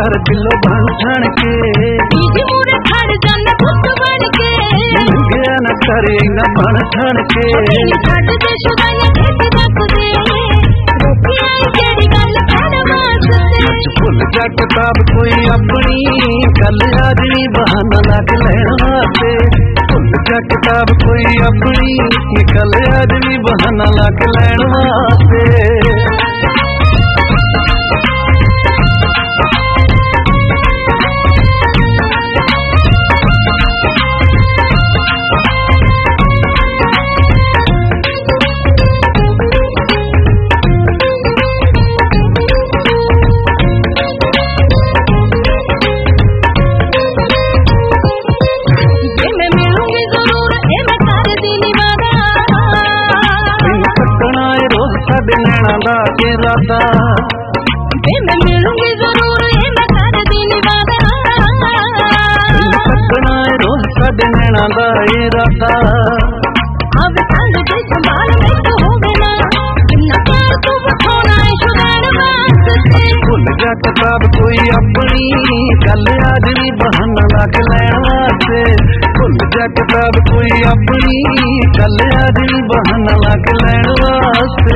कर दिलो बन ठण के मुड़े खड़ जाने पुत बन के गया न करे न बन ठण के छट दे शुदाई खेत रख दे रोकी आई केड़ी गल खड़ वास्ते भुल जा किताब कोई अपनी कल आज नी बहाना लग लैण वास्ते भुल जा किताब कोई अपनी कल आज नी बहाना लग लैण वास्ते इरादा मैं मिलूंगी जरूर ये मैं कर दी निवादा सपना रोज साडे नैना दा इरादा अब संग दे संभाल मैं तो हो गया कितना प्यार तू बखोना है शुदान वास्ते भुल जा किताब कोई अपनी कल आज नी बहाना लग लैण वास्ते भुल जा किताब कोई अपनी कल आज नी बहाना लग लैण वास्ते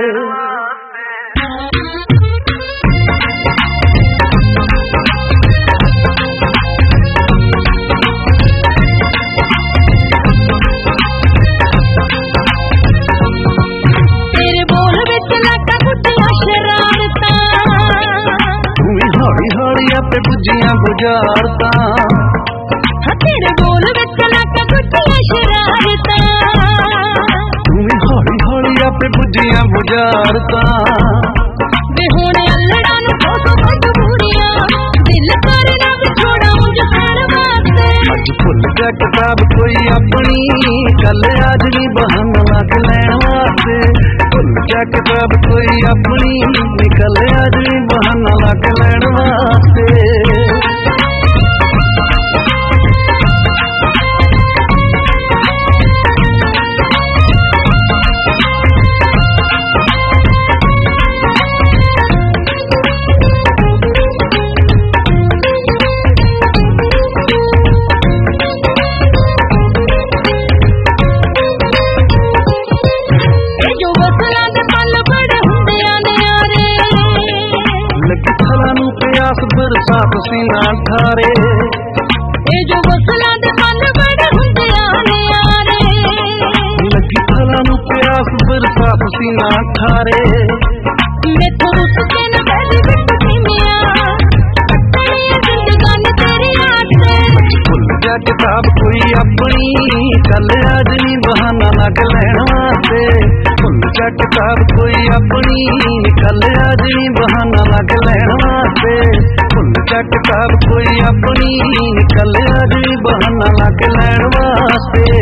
पे बुझियां बुझारता तेरे बोल विच लग गुटिया शरारता तू हौली हौली आपे बुझियां बुझारता वे हुण अल्लड़ा नु फोटो मजबूरियां दिल करना विछोड़ा मुझ हर वास्ते अज भुल जा किताब कोई अपनी कल आज नी बहाना लग लैण वास्ते भुल जा किताब कोई अपनी कल आज नी बहाना लग लैण वास्ते बरसात सीना ठारे ए जो वसला दे पल बड़े हुंदे आने यारे लगी फला नु प्यास बरसात सीना ठारे मैं तो रुस के न बैठ बिट्टी मिया कटड़ी जिंदगानी तेरे आसे भुल जा किताब कोई अपनी कल आज नी बहाना लग लैण वास्ते भुल जा किताब कोई अपनी कल आज नी बहाना लग लैण वास्ते भुल जा किताब कोई अपनी कल आज नी बहाना लग लैण वास्ते